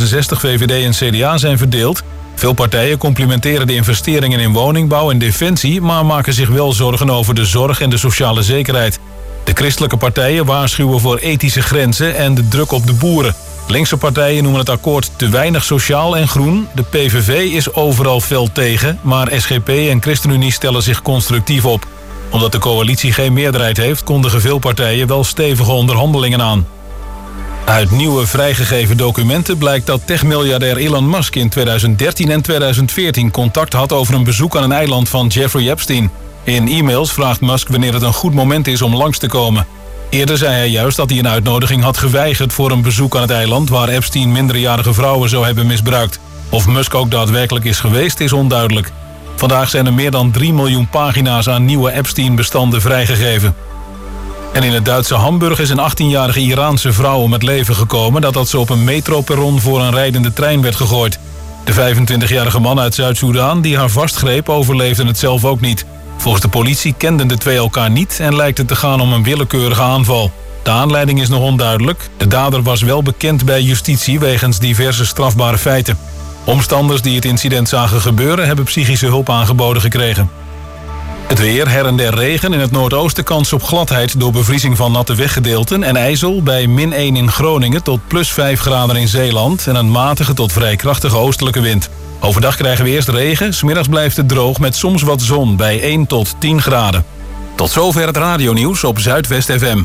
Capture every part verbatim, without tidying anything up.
zesenzestig, V V D en C D A zijn verdeeld. Veel partijen complimenteren de investeringen in woningbouw en defensie, maar maken zich wel zorgen over de zorg en de sociale zekerheid. De christelijke partijen waarschuwen voor ethische grenzen en de druk op de boeren. Linkse partijen noemen het akkoord te weinig sociaal en groen. De P V V is overal fel tegen, maar S G P en ChristenUnie stellen zich constructief op. Omdat de coalitie geen meerderheid heeft, kondigen veel partijen wel stevige onderhandelingen aan. Uit nieuwe vrijgegeven documenten blijkt dat techmiljardair Elon Musk in tweeduizend dertien en tweeduizend veertien contact had over een bezoek aan een eiland van Jeffrey Epstein. In e-mails vraagt Musk wanneer het een goed moment is om langs te komen. Eerder zei hij juist dat hij een uitnodiging had geweigerd voor een bezoek aan het eiland waar Epstein minderjarige vrouwen zou hebben misbruikt. Of Musk ook daadwerkelijk is geweest is onduidelijk. Vandaag zijn er meer dan drie miljoen pagina's aan nieuwe Epstein-bestanden vrijgegeven. En in het Duitse Hamburg is een achttienjarige Iraanse vrouw om het leven gekomen nadat ze op een metroperron voor een rijdende trein werd gegooid. De vijfentwintigjarige man uit Zuid-Soedan die haar vastgreep overleefde het zelf ook niet. Volgens de politie kenden de twee elkaar niet en lijkt het te gaan om een willekeurige aanval. De aanleiding is nog onduidelijk. De dader was wel bekend bij justitie wegens diverse strafbare feiten. Omstanders die het incident zagen gebeuren hebben psychische hulp aangeboden gekregen. Het weer, her en der regen. In het noordoosten kans op gladheid door bevriezing van natte weggedeelten en ijzel bij min één in Groningen tot plus vijf graden in Zeeland en een matige tot vrij krachtige oostelijke wind. Overdag krijgen we eerst regen, 's middags blijft het droog met soms wat zon bij één tot tien graden. Tot zover het radionieuws op Zuidwest F M.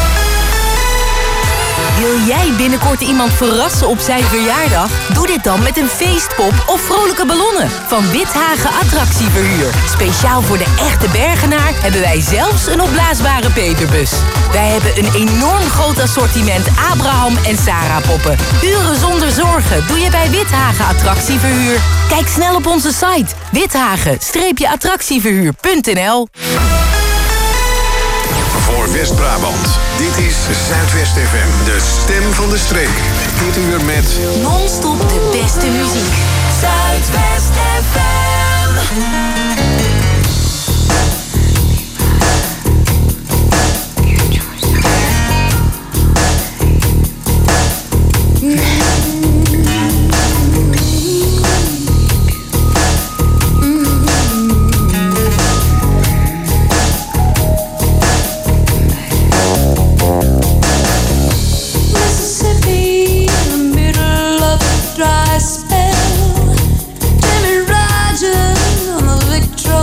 Wil jij binnenkort iemand verrassen op zijn verjaardag? Doe dit dan met een feestpop of vrolijke ballonnen van Withagen Attractieverhuur. Speciaal voor de echte Bergenaar hebben wij zelfs een opblaasbare Peterbus. Wij hebben een enorm groot assortiment Abraham en Sarah poppen. Uren zonder zorgen doe je bij Withagen Attractieverhuur. Kijk snel op onze site withagen attractieverhuur punt n l. Voor West-Brabant. Dit is Zuidwest F M, de stem van de streek. Dit uur met non-stop de beste muziek. Zuidwest F M. Dry spell, Jimmy Rogers on a victory.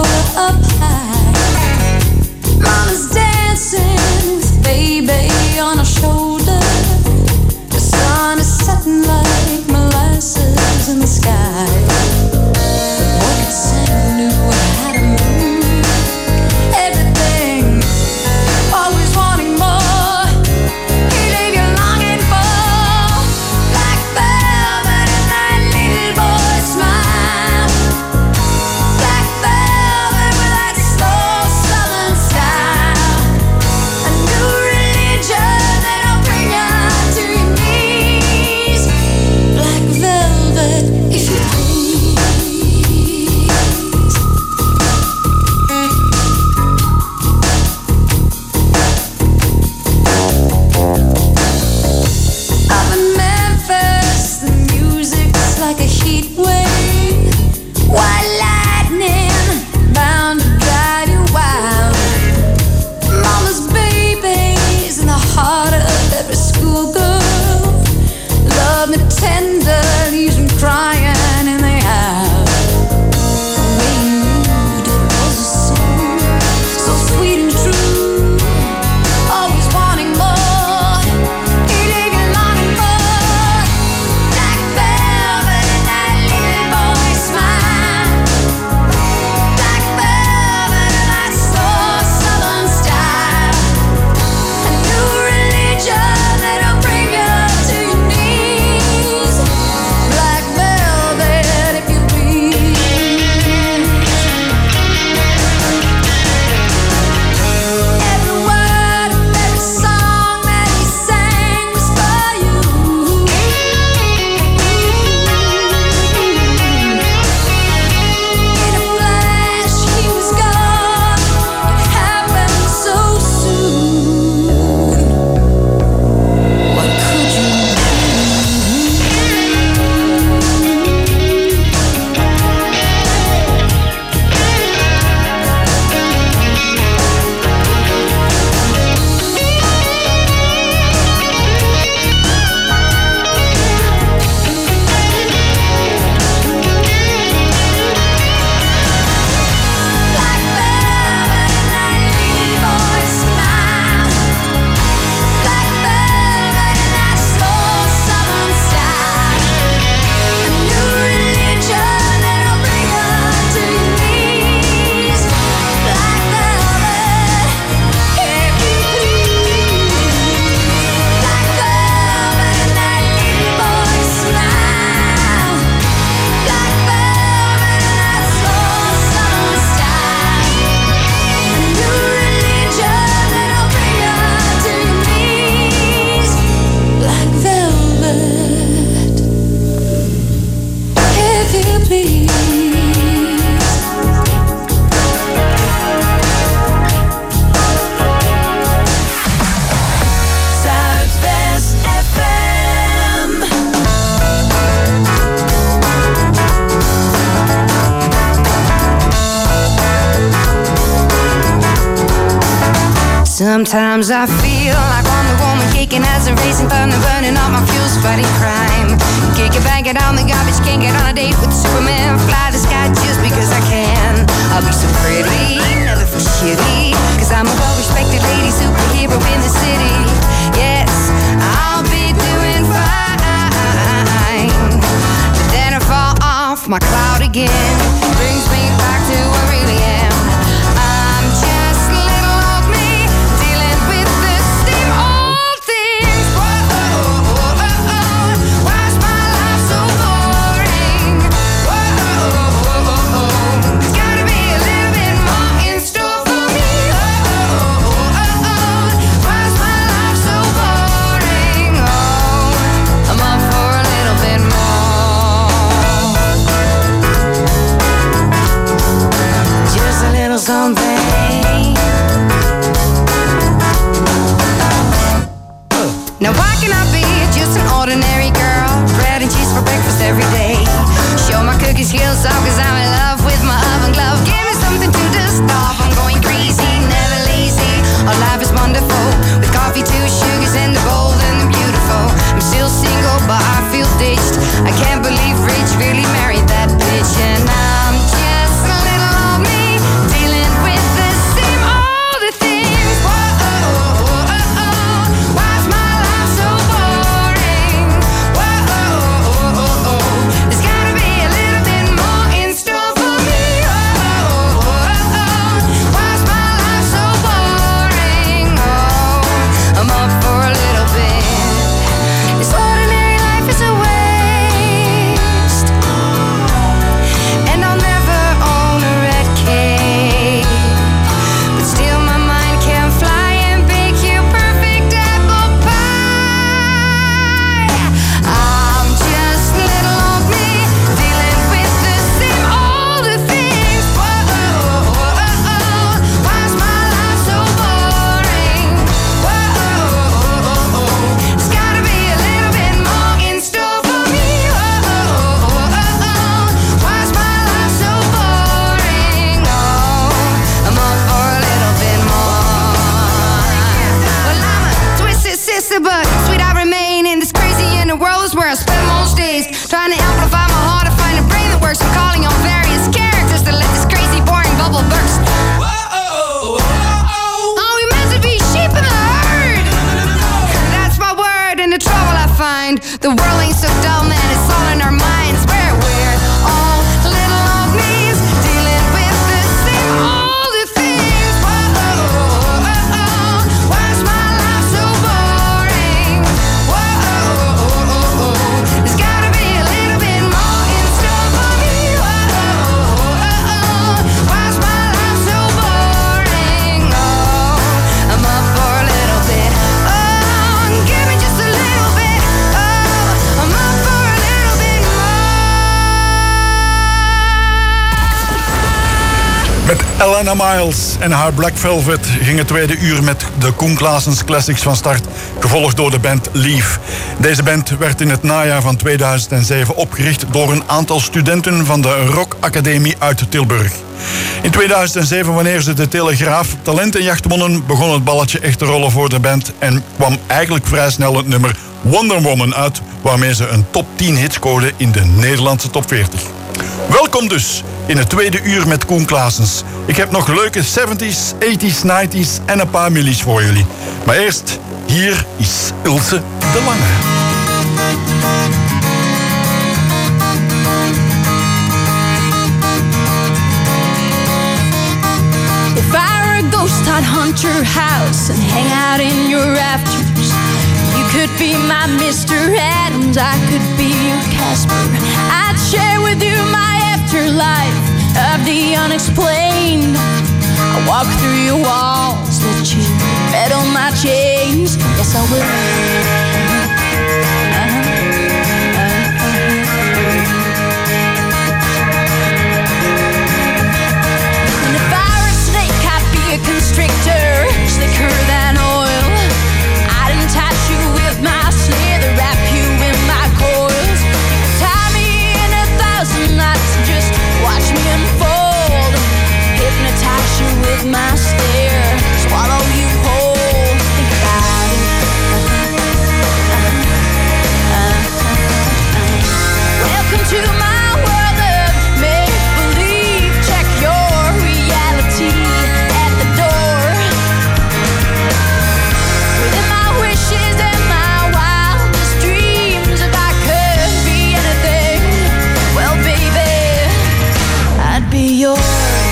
please. Zuidwest F M. Sometimes I feel like Wonder Woman kicking as a racing thunder, burning up my fuels, fighting crime. Kick it, bang it on the garbage, can't get on a date with Superman. Fly the sky just because I can. I'll be so pretty, never feel shitty, cause I'm a well-respected lady superhero in the city. Yes, I'll be doing fine. But then I fall off my cloud again. Brings me back to who I really am. I'm just little old me, dealing with the same old things. Whoa, oh, oh, oh. Why's my life so boring? Whoa, oh, oh, oh. There's gotta be a little bit more in store for me. Oh, oh, oh, oh. Why's my life so boring? Oh, I'm up for a little bit more. Just a little something. Now why can I be just an ordinary girl? Bread and cheese for breakfast every day. Show my cookie skills off cause I'm in love with my oven glove. Give me something to dust off. I'm going crazy, never lazy. Our life is wonderful with coffee, two sugars and the bold and the beautiful. I'm still single but I feel ditched. I can't believe Rich really married that bitch. And I'm just a little old me, dealing with the same old things. Whoa, oh, oh, oh. Why's my life so boring? Whoa, oh, oh, oh. There's gotta be a little bit more in store for me. Oh, oh, oh, oh. Why's my life so boring? Oh, I'm up for a little bit. This ordinary life is a waste, and I'll never own a red cape. But still my mind can fly and bake you perfect apple pie. I'm just little old me, dealing with the same old things. Whoa, oh, oh, oh. Why's my life so boring? Whoa, oh, oh, oh. There's gotta be a little bit more in store for me. Whoa, oh, oh, oh. Why's my life so boring? Oh, I'm up for a little bit more. Well, I'm a twisted sister, but sweet I remain in this crazy inner world is where I spend most days. Trying to amplify my heart to find a brain that works. I'm calling on various characters to let this crazy, boring bubble burst. Are we meant to be sheep in the herd? That's my word, and the trouble I find. The world ain't so dull, man, it's all in our minds. Where we're all little old me's, dealing with the same old things. Whoa, oh, oh, oh. Why's my life so boring? Whoa, oh, oh, oh. There's gotta be a little bit more in store for me. Whoa, oh, oh, oh. Why's my life so boring? Oh, I'm up for a little bit. Oh, give me just a little bit. Oh, I'm up for a little bit more. Met Elena Miles en haar Black Velvet ging het tweede uur met de Koen Claessens Classics van start, gevolgd door de band Leaf. Deze band werd in het najaar van tweeduizend zeven opgericht door een aantal studenten van de Rock Academie uit Tilburg. In tweeduizend zeven, wanneer ze de Telegraaf talentenjacht wonnen, begon het balletje echt te rollen voor de band en kwam eigenlijk vrij snel het nummer Wonder Woman uit, waarmee ze een top tien hit scoorden in de Nederlandse top veertig. Welkom dus in het tweede uur met Koen Claessens. Ik heb nog leuke zeventies, tachtiger, negentiger en een paar millies voor jullie. Maar eerst, hier is Ilse de Lange. If I were a ghost, I'd hunt your house and hang out in your rafters. You could be my Mister Adams, I could be your Casper. I'd share with you my afterlife of the unexplained. I'll walk through your walls, let you rattle my chains. Yes, I will. to my world of make-believe. Check your reality at the door. Within my wishes and my wildest dreams, if I could be anything, well, baby, I'd be yours.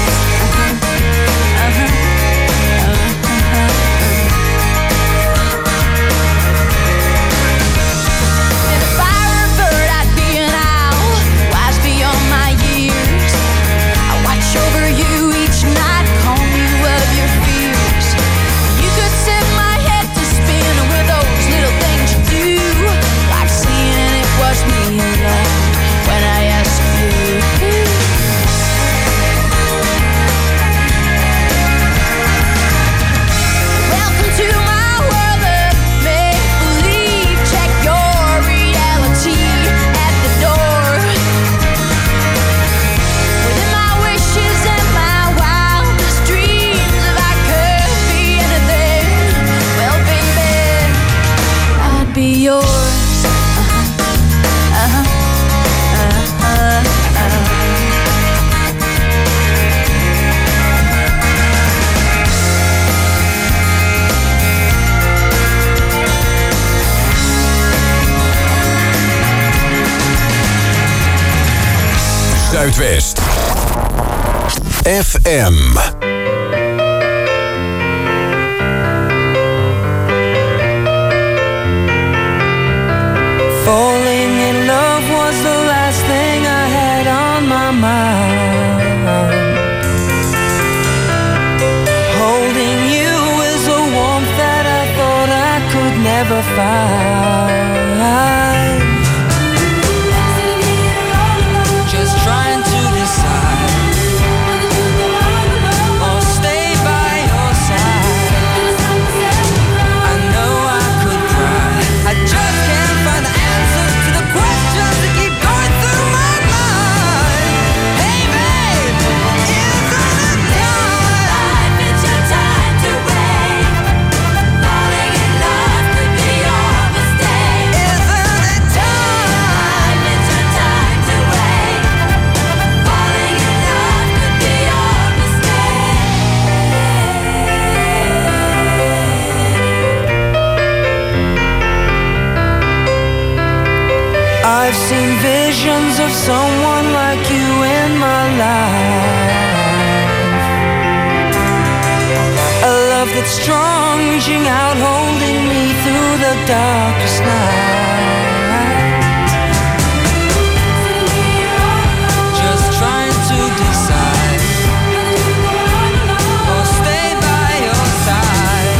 Zuidwest F M. Falling in love was the last thing I had on my mind. Holding you is a warmth that I thought I could never find. Just trying to decide or stay by your side. I know I could cry, I just can't find the answers to the questions that keep going through my mind. Hey babe, isn't it time? It's your time to wait. Falling in love could be your mistake. Isn't it time? It's your time to wait. Falling in love could be your mistake. I've seen visions of someone like you in my life. A love that's strong, reaching out, holding me through the darkest night. Just trying to decide or stay by your side.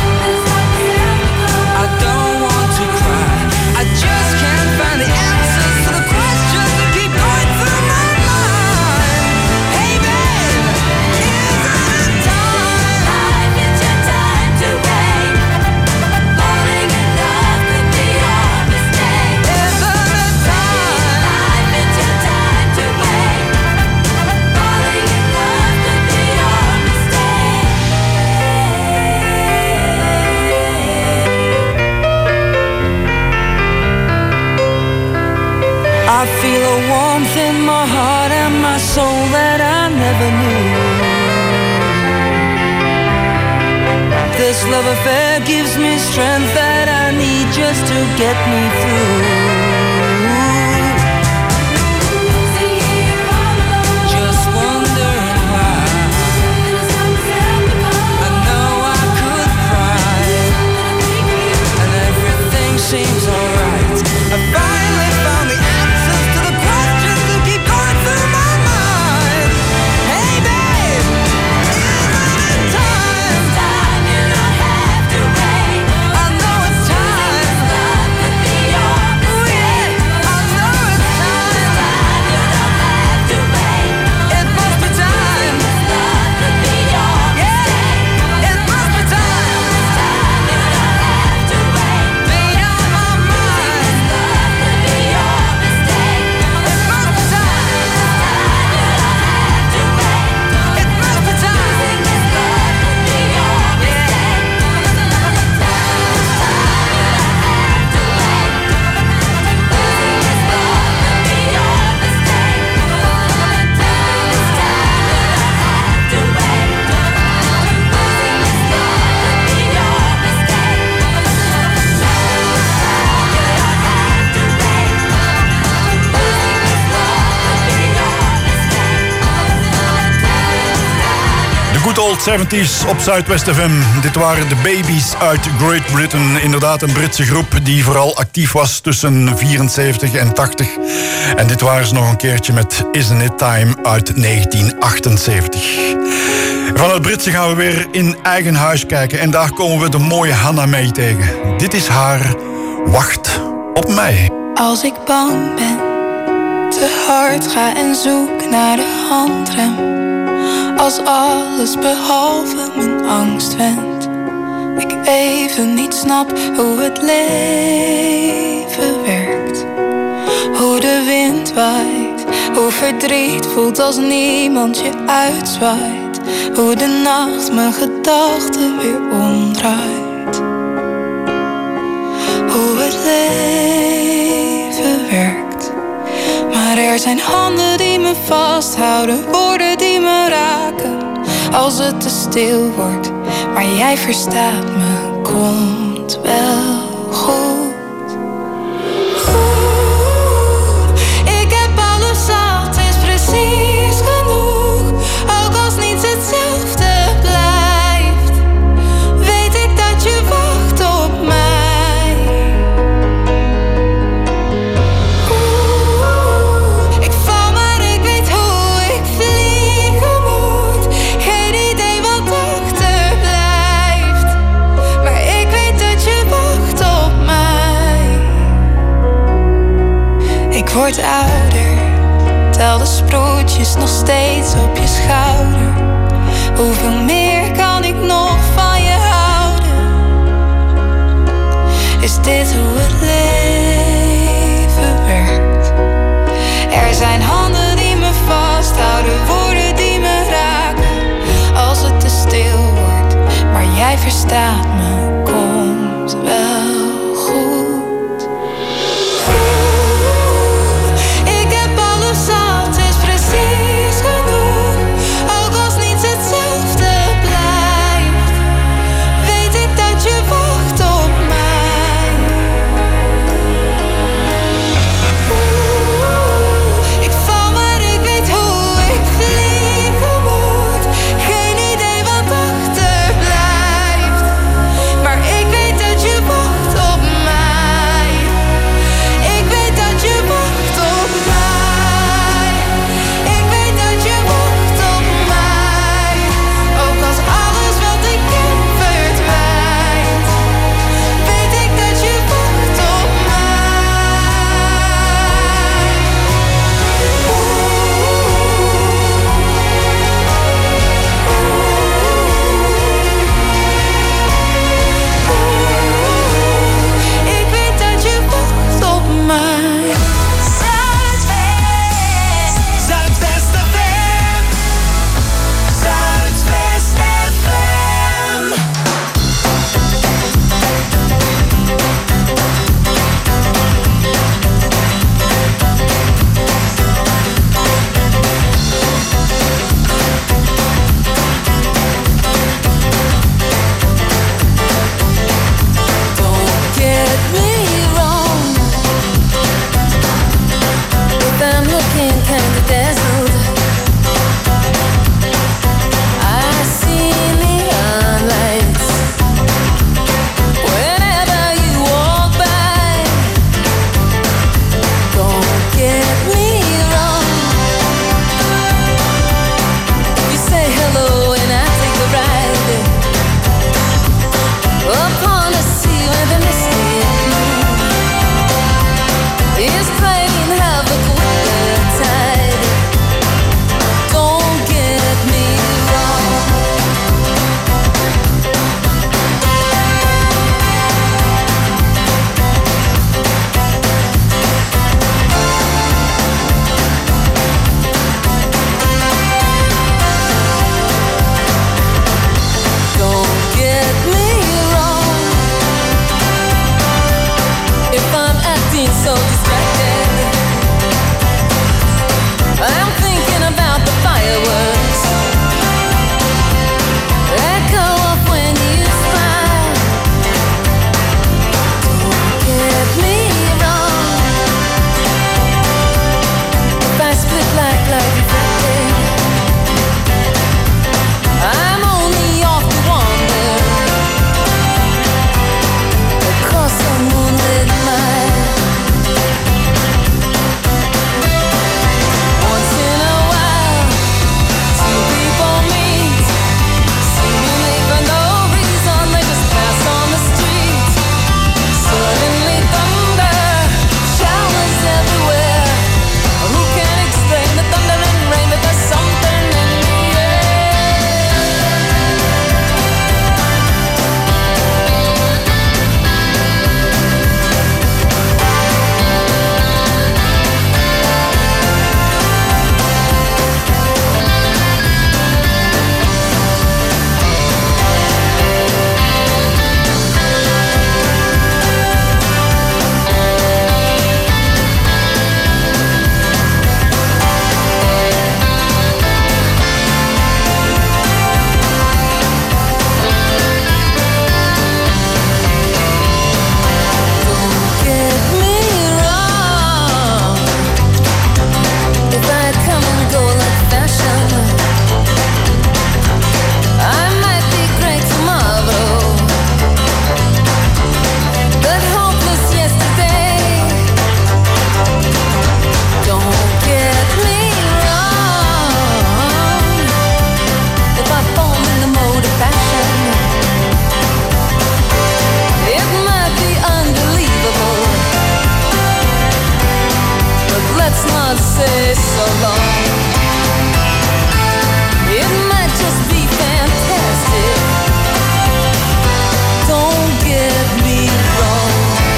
I don't want to cry, I just can't find the answers to the questions that keep going through my mind. Hey babe, isn't it time? Life, it's your time to wait. Falling in love could be your mistake. Isn't it time? Life, it's your time to wait. Falling in love could be your mistake. I feel a warmth in my heart and my soul that I never knew. This love affair gives me strength that I need just to get me through. Just wondering why. I know I could cry, and everything seems alright. I finally found the answers to the questions that keep going through my mind. Hey babe, isn't it time? Time, you don't have to wait. I know it's time. Love could be your mistake. Good Old zeventies op Zuidwest F M. Dit waren de Babies uit Great Britain. Inderdaad een Britse groep die vooral actief was tussen vierenzeventig en tachtig. En dit waren ze nog een keertje met Isn't It Time uit negentien achtenzeventig. Van het Britse gaan we weer in eigen huis kijken. En daar komen we de mooie Hannah mee tegen. Dit is haar Wacht op mij. Als ik bang ben, te hard ga en zoek naar de handrem. Als alles behalve mijn angst wendt. Ik even niet snap hoe het leven werkt. Hoe de wind waait, hoe verdriet voelt als niemand je uitzwaait. Hoe de nacht mijn gedachten weer omdraait. Hoe het leven werkt. Maar er zijn handen die me vasthouden, woorden die me raken. Als het te stil wordt, maar jij verstaat me, komt wel goed. Oeh, ik heb alles zat, is precies genoeg. Ook als niets hetzelfde blijft, weet ik dat je wacht op mij. Ik word ouder, tel de sproetjes nog steeds op je schouder. Hoeveel meer kan ik nog van je houden? Is dit hoe het leven werkt? Er zijn handen die me vasthouden, woorden die me raken. Als het te stil wordt, maar jij verstaat me, komt wel goed. Zat is precies genoeg. Ook als niets hetzelfde blijft, weet ik dat je wacht op mij. Oeh, ik val maar ik weet hoe ik vliegen moet. Geen idee wat achterblijft, say so long. It might just be fantastic. Don't get me wrong.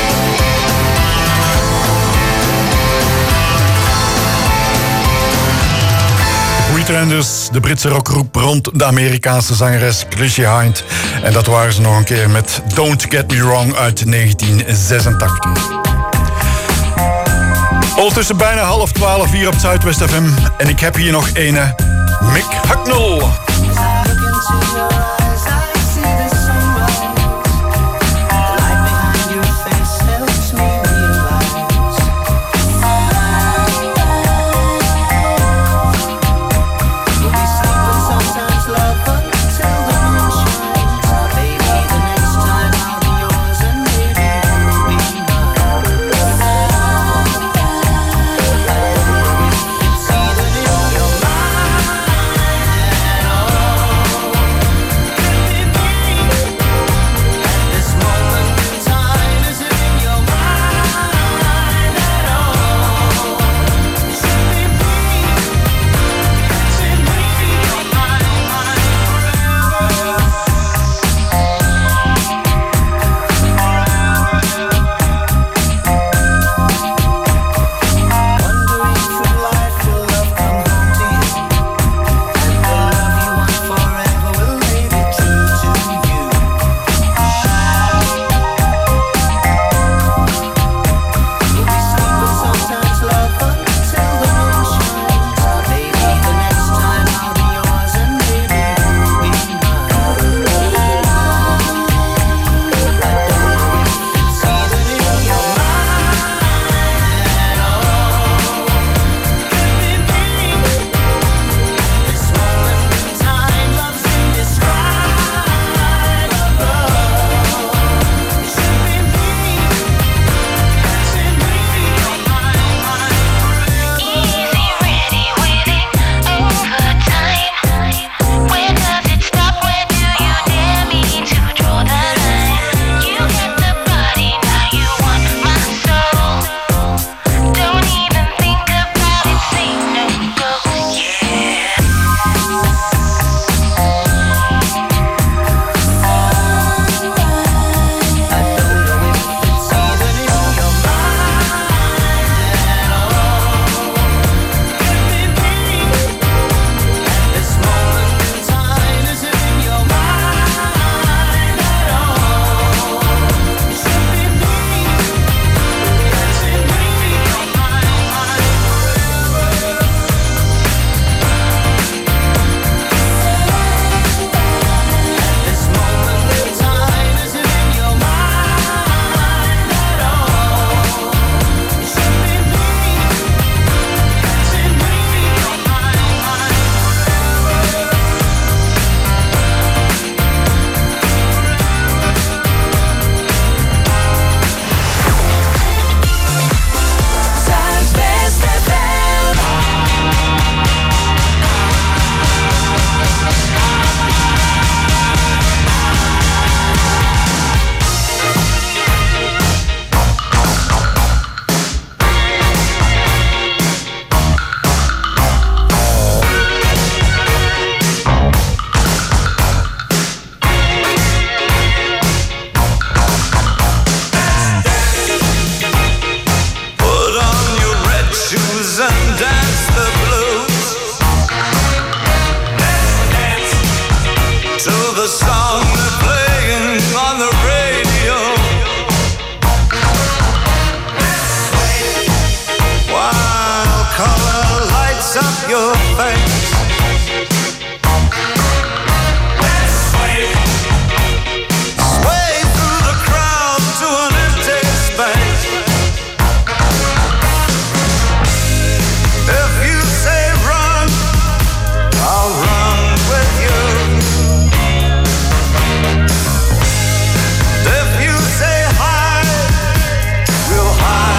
Weekenders, de Britse rockgroep rond de Amerikaanse zangeres Chrissie Hynde. En dat waren ze nog een keer met Don't Get Me Wrong uit negentien zesentachtig. Ondertussen bijna half twaalf hier op Zuidwest F M. En ik heb hier nog ene Mick Hucknall.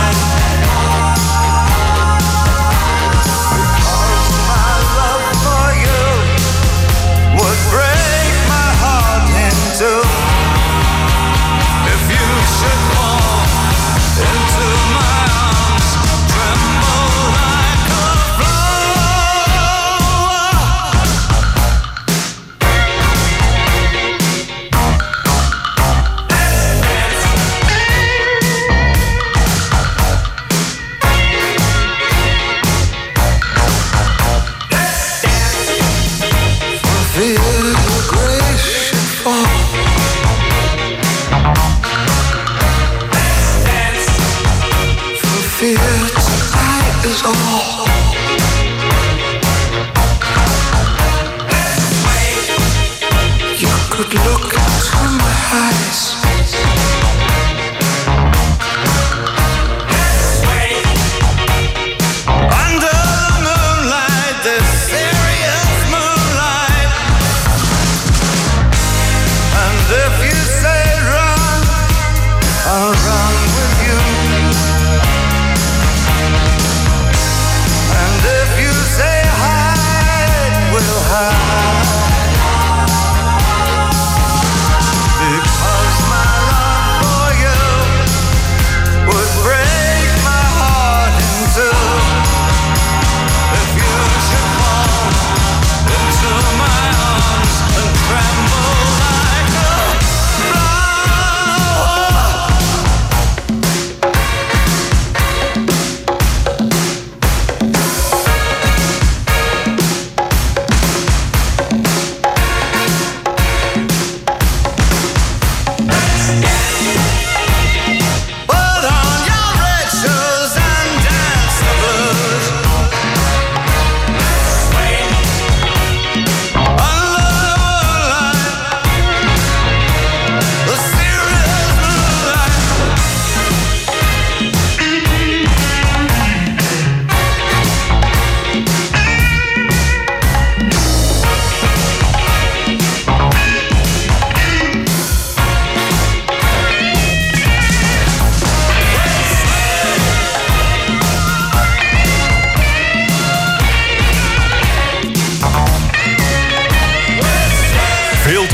For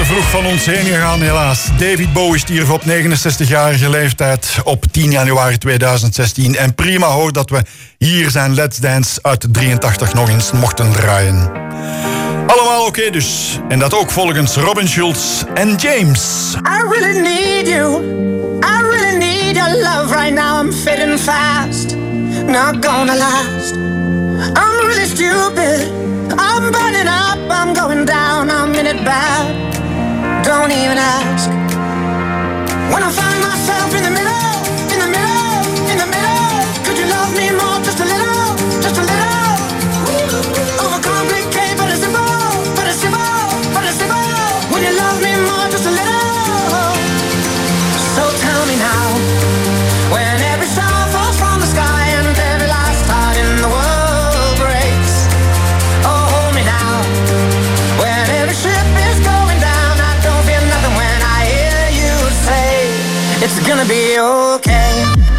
vroeg van ons heen gegaan, helaas. David Bowie stierf op negenenzestigjarige leeftijd op tien januari tweeduizend zestien. En prima hoor dat we hier zijn Let's Dance uit drieëntachtig nog eens mochten draaien. Allemaal oké okay dus. En dat ook volgens Robin Schulz en James. I really need you. I really need your love right now. I'm fading fast. Not gonna last. I'm really stupid. I'm burning up. I'm going down. I'm in it bad. Don't even ask. When I find myself in the middle, in the middle, in the middle, could you love me more? Just a little, just a little. Overcomplicate, but it's simple, but it's simple, but it's simple. Would you love me more? Just a little. So tell me now, when every star falls from the sky and every last heart in the world breaks. Oh, hold me now, when every ship is going down. I don't feel nothing when I hear you say it's gonna be okay.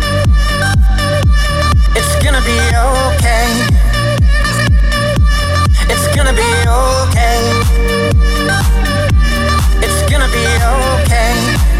It's gonna be okay. It's gonna be okay. It's gonna be okay.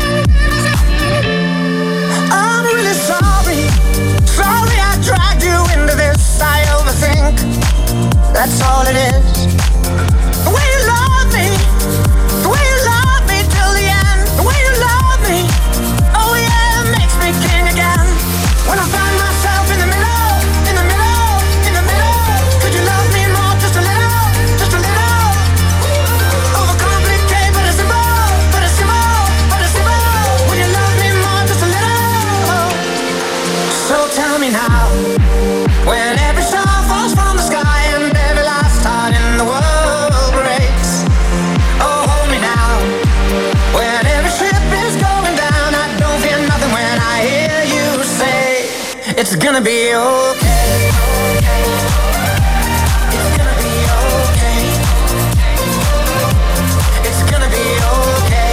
I'm really sorry. Sorry I dragged you into this. I overthink. That's all it is. The way you love me. The way you love me till the end. The way you love me. Oh yeah, it makes me king again. When I find myself in the middle, in the middle, in the middle. Could you love me more? Just a little, just a little. Overcomplicate, but it's simple, but it's simple, but it's simple. Would you love me more? Just a little. So tell me now, when every star falls from the sky and every last heart in the world breaks. Oh, hold me now, when every ship is going down. I don't feel nothing when I hear you say it's gonna be okay. It's gonna be okay. It's gonna be okay.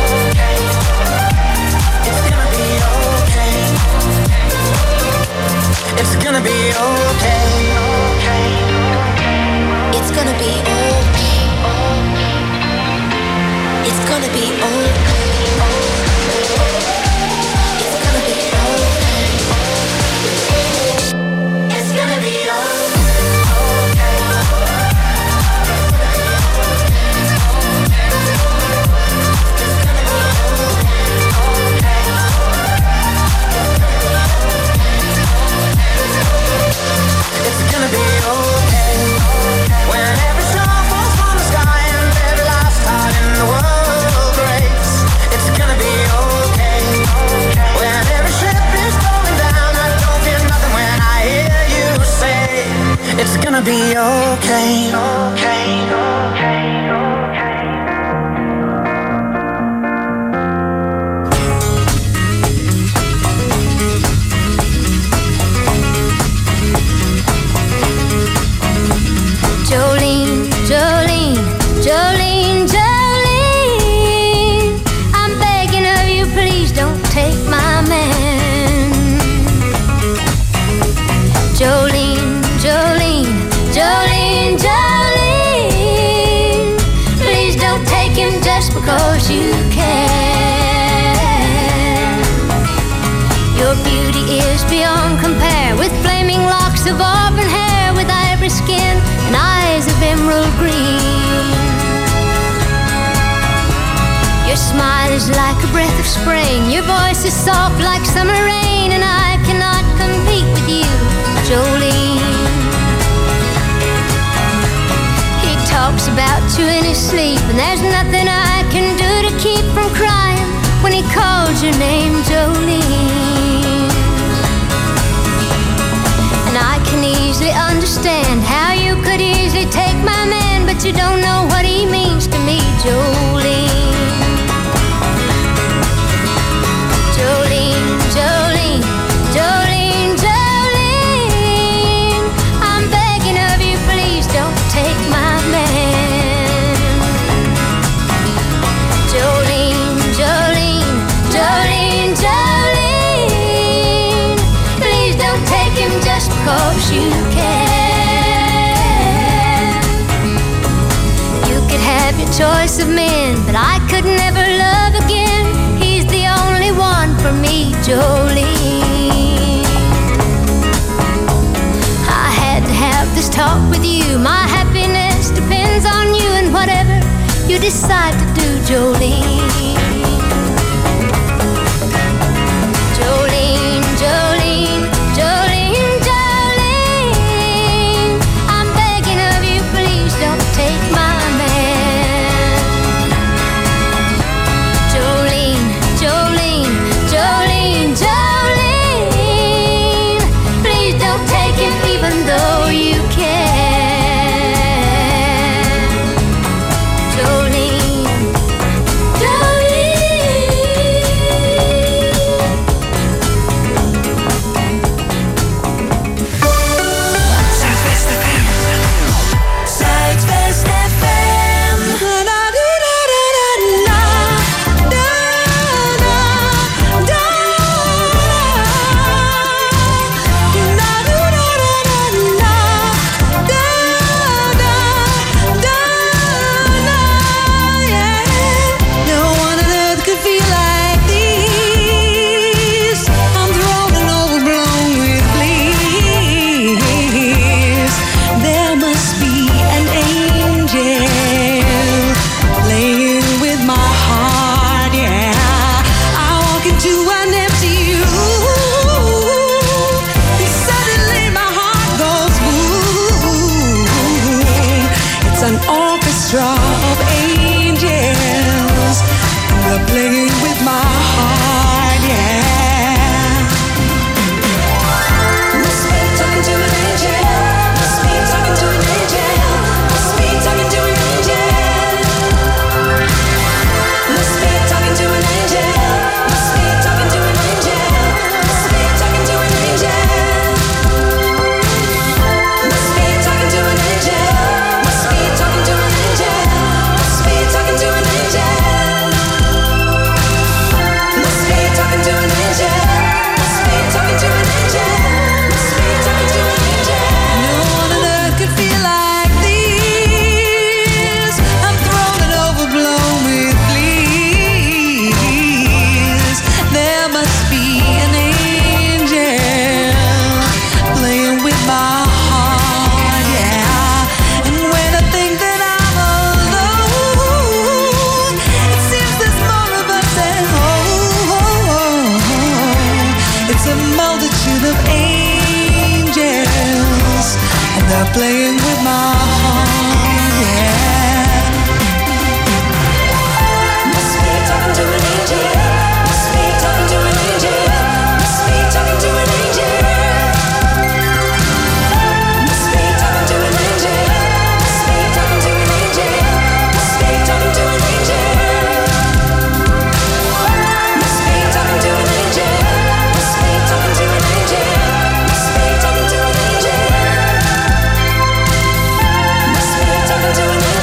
It's gonna be okay. It's gonna be okay. It's gonna be okay. It's gonna be okay. It's gonna be okay. It's gonna be It's gonna be okay. When every star falls from the sky and every last heart in the world breaks. It's gonna be okay. When every ship is going down, I don't feel nothing when I hear you say it's gonna be okay. Okay, okay, okay. Jolene, Jolene, Jolene, Jolene, I'm begging of you, please don't take my man. Jolene, Jolene, Jolene, Jolene, please don't take him just because you can. Your beauty is beyond compare, with flaming locks of auburn hair, with ivory skin and eyes of emerald green. Your smile is like a breath of spring, your voice is soft like summer rain, and I cannot compete with you, Jolene. He talks about you in his sleep, and there's nothing I can do to keep from crying when he calls your name, Jolene. And I can easily understand how you could easily take my man, but you don't know what he means to me, Jolene. Jolene, Jolene, Jolene, Jolene, I'm begging of you, please don't take my man. Jolene, Jolene, Jolene, Jolene, please don't take him just because you can. choice of men, but I could never love again. He's the only one for me, Jolene. I had to have this talk with you. My happiness depends on you and whatever you decide to do, Jolene. Jolene, Jolene, Jolene, Jolene, I'm begging of you, please don't take my man. Jolene, Jolene, Jolene, Jolene, please don't take him even though you can. Jolene, playing with my heart, yeah. Must be talking to an angel. Must be talking to an angel. Must be talking to an angel. Must be talking to an angel. Must be talking to an angel. Must be talking to an angel. Must be talking to an angel. Must be talking to an angel. Must be talking to an angel. Must be talking to an angel.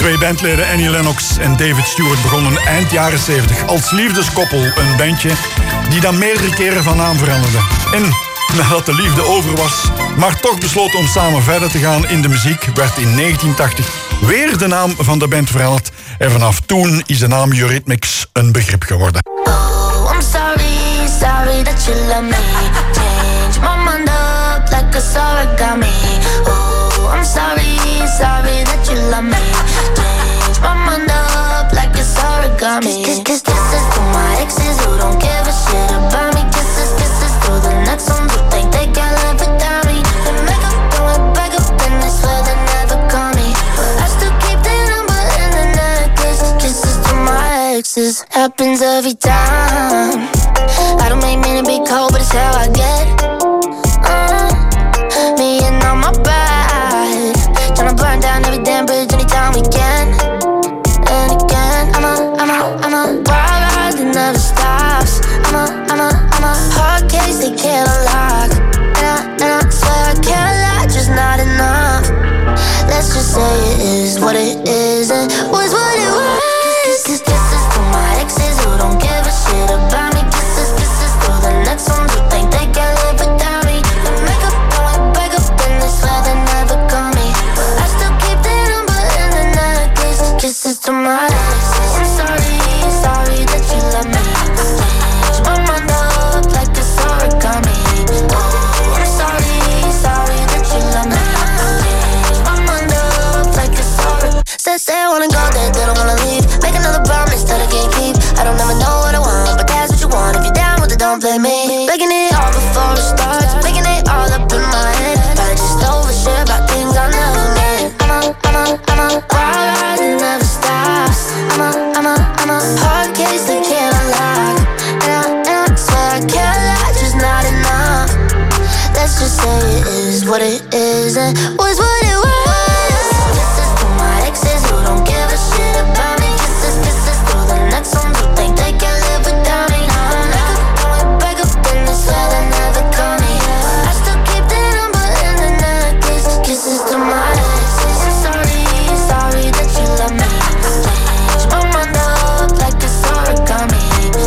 twee bandleden Annie Lennox en David Stewart begonnen eind jaren zeventig als liefdeskoppel. Een bandje die dan meerdere keren van naam veranderde. En nadat de liefde over was, maar toch besloot om samen verder te gaan in de muziek, werd in negentien tachtig weer de naam van de band veranderd. En vanaf toen is de naam Eurythmics een begrip geworden. Oh, I'm sorry, sorry that you love me. Change my mind up like a origami. Oh, I'm sorry, sorry that you love me. Change my mind up like it's origami. Kiss, kiss, kisses to my exes who don't give a shit about me. Kisses, kisses to the next ones who think they can live without me. They make up, going back up, and they swear they never call me. But I still keep their number in the necklace. Kisses to my exes, happens every time. I don't make men be cold, but it's how I get. Uh, me and all my pride, tryna burn down every damn bridge anytime we can. And again, I'm a, I'm a, I'm a wild ride that never stops. I'm a, I'm a, I'm a hard case they can't unlock. And I, and I swear I can't lie, just not enough. Let's just say it is what it is and was what it was. Kisses, kisses to my exes who don't give a shit about me. Kisses, kisses to the next ones who think they can live without me. They make up, going back up, and they swear they never call me. But I still keep their number in the necklace. Kisses to my exes. I'm sorry, sorry that you love me. Change my mind up like it's origami. Oh, I'm sorry, sorry that you love me. Change my mind up like it's origami. Said say I wanna go there, they don't wanna leave. Make another promise that I can't keep. I don't ever know what I want, but that's what you want. If you're down with it, don't play me. Making it all before it starts, making it all up in my head. I just overshare about things I never meant. I'm a, I'm a, I'm a wild ride that never stops. I'm a, I'm a, I'm a hard case that can't unlock. And I, and I swear I can't lie, just not enough. Let's just say it is what it is and was what it was. Kisses to my exes who don't give a shit about me. Kisses, kisses to the next ones who think they can live without me. Make up, going back up, and they swear they never call me. I still keep their number in the necklace. Kisses to my exes. I'm sorry, sorry that you love me. Change my mind up like it's origami.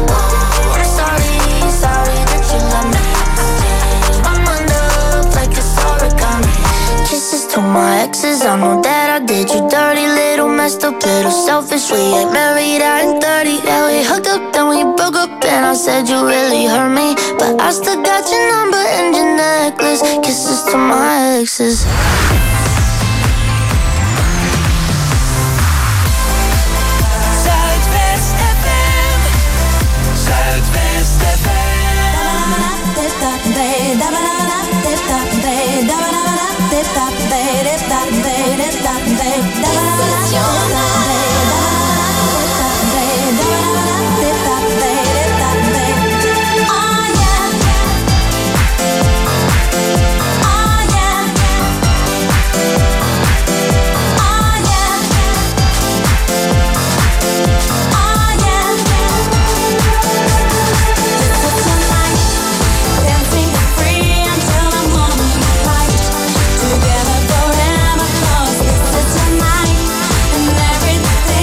Oh, I'm sorry, sorry that you love me. Change my mind up like it's origami. Kisses to my exes, I know that I did you dirty, little messed up, little selfish. We ain't married, I ain't thirty. Yeah, we hooked up, then we broke up, and I said you really hurt me, but I still got your number and your necklace. Kisses to my exes. Zuidwest F M. Zuidwest F Together forever, 'cause this is tonight, and everything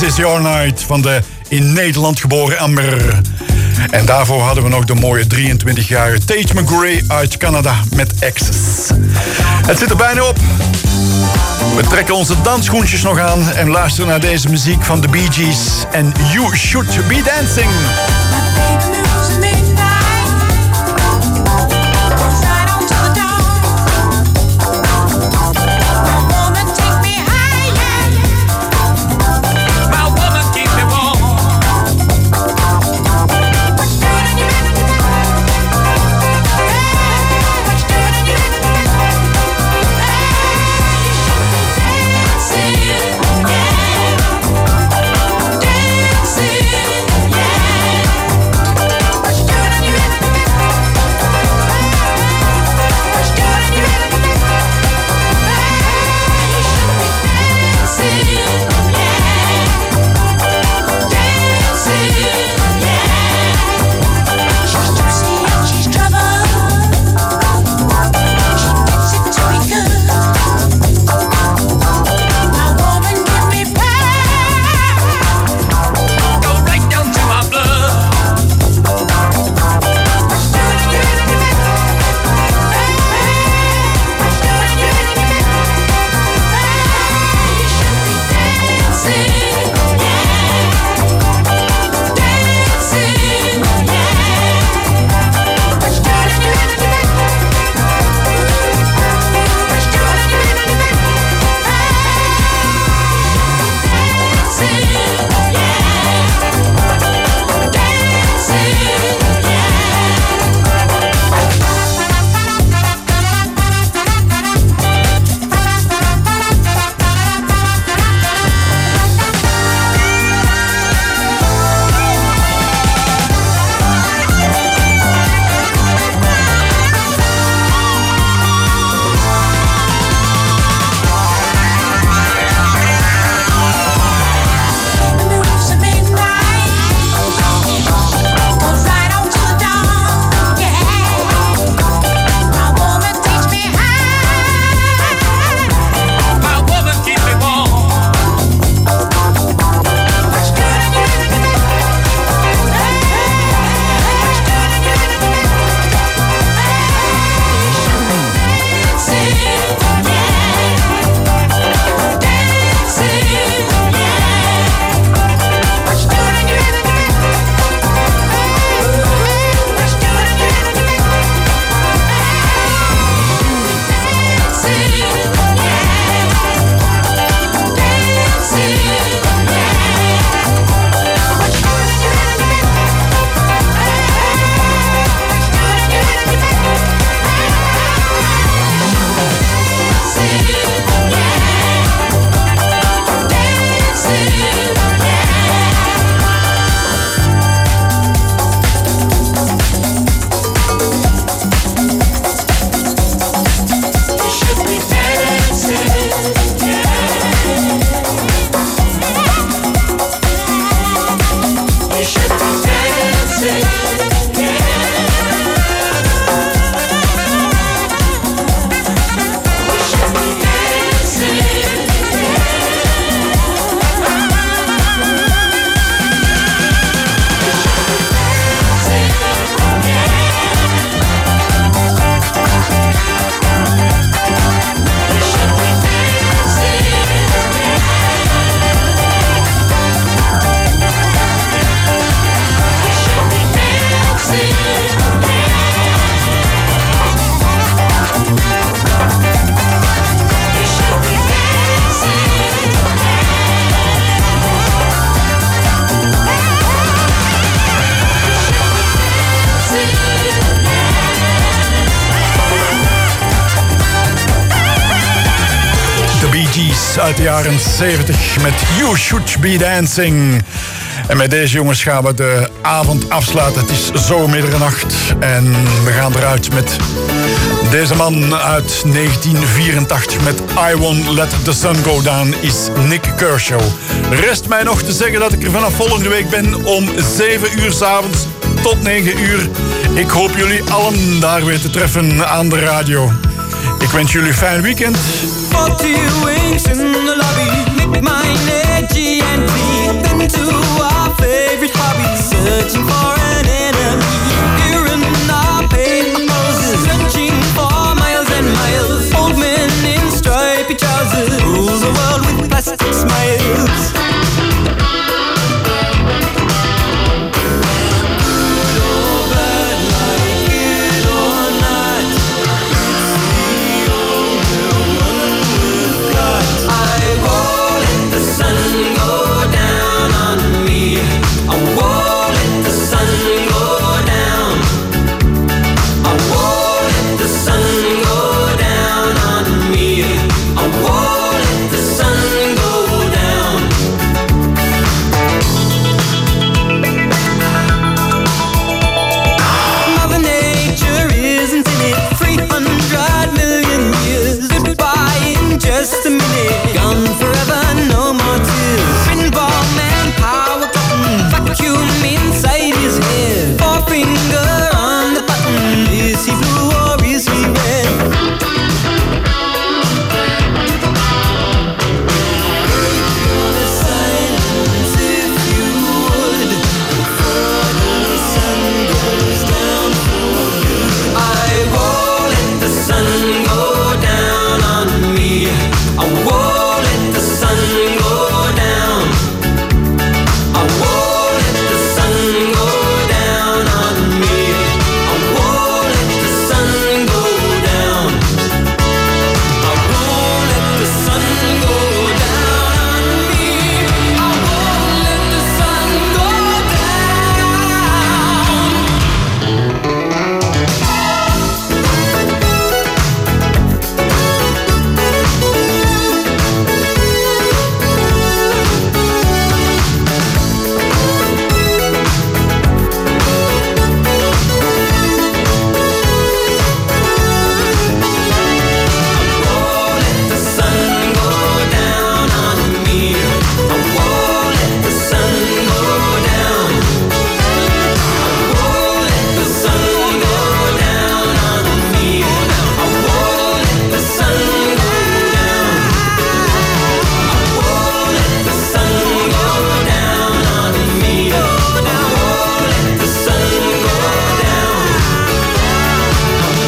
Is Your Night van de in Nederland geboren Amber. En daarvoor hadden we nog de mooie drieëntwintigjarige Tate McRae uit Canada met Access. Het zit er bijna op. We trekken onze dansschoentjes nog aan en luisteren naar deze muziek van de Bee Gees en You Should Be Dancing. Uit de jaren zeventig met You Should Be Dancing. En met deze jongens gaan we de avond afsluiten. Het is zo middernacht en we gaan eruit met deze man uit negentien vierentachtig met I Won't Let The Sun Go Down is Nick Kershaw. Rest mij nog te zeggen dat ik er vanaf volgende week ben om zeven uur 's avonds tot negen uur. Ik hoop jullie allen daar weer te treffen aan de radio. Ik wens jullie een fijn weekend. fall to your wings in the lobby. Make mine edgy and deep into our favorite hobby. Searching for an enemy. Here in our paper poses. Searching for miles and miles. Old men in stripy trousers. Rule the world with plastic smiles. Just a minute, gone forever, no more tears. Pinball man, power button, vacuum inside his head. Forefinger on the button, is he blue or is he red? Break the silence if you would, before the sun goes down for good. I won't let the sun go down on me. I won't let the sun go down. I won't let the sun go down on me. I won't let the sun go down. I won't let the sun go down on me. I won't let the sun go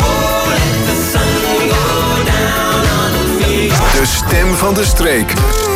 De stem van de streek.